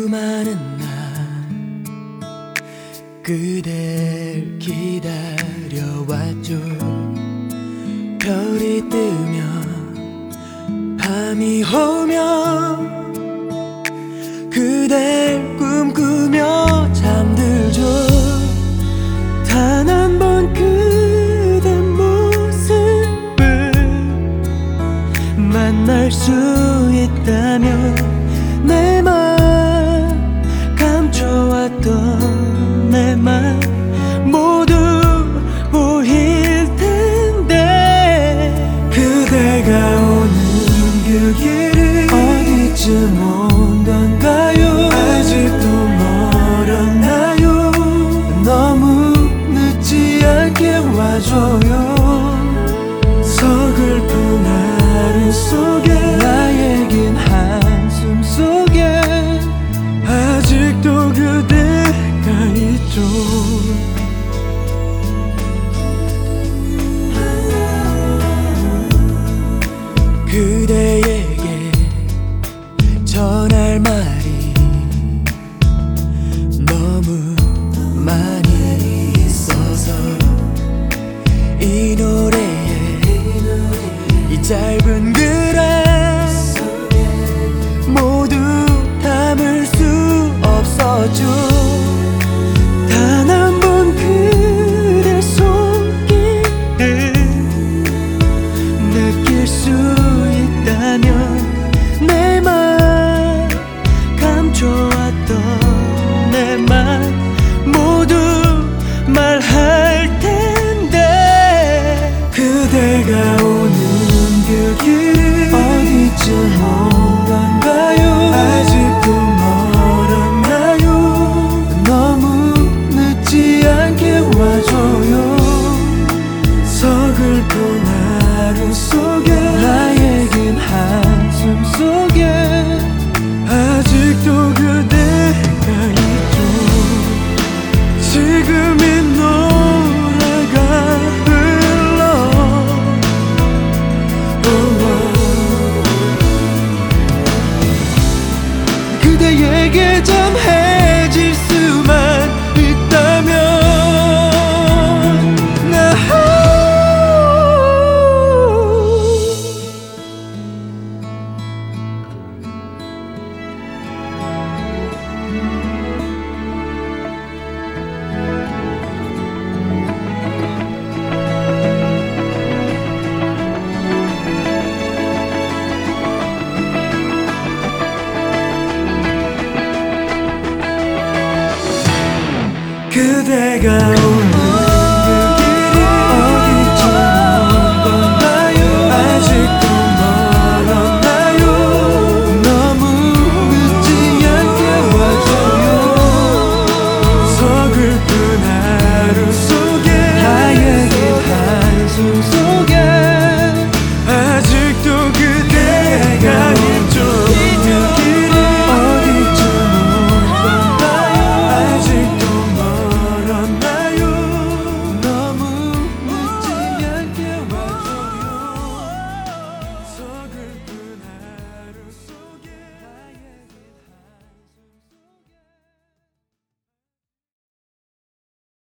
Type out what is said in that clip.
수많은 날 그댈 기다려왔죠. 별이 뜨면 밤이 오면 그댈 꿈꾸며 잠들죠. 단 한 번 그대 모습을 만날 수 있다면 내 맘 감춰왔던 내 맘 모두 보일 텐데 그대가 오는 그 길이 어디쯤 온 건가요? 아직도 멀었나요? 너무 늦지 않게 와줘요. 서글픈 하루 속에 나의 긴 한숨 속에 아직도 그대가 있죠. 그대에게 전할 말이 너무 많이 있어서 이 노래에 이 짧은 글에 모두 담을 수 없었죠. 단 한 번 그대 손길을 느낄 수 있다면 내 맘 감춰왔던 내 맘 모두 말할 텐데 그대가 오는 그 길 어디쯤 온 건가요? 아직도 멀었나요? 너무 늦지 않게 와줘요. 서글픈 하루 속에 나의 긴 한숨 속에 아직도 그대가 있죠. 지금 이 노래가 흘러 그대에게 전해질 수만 있다면 그대가 오는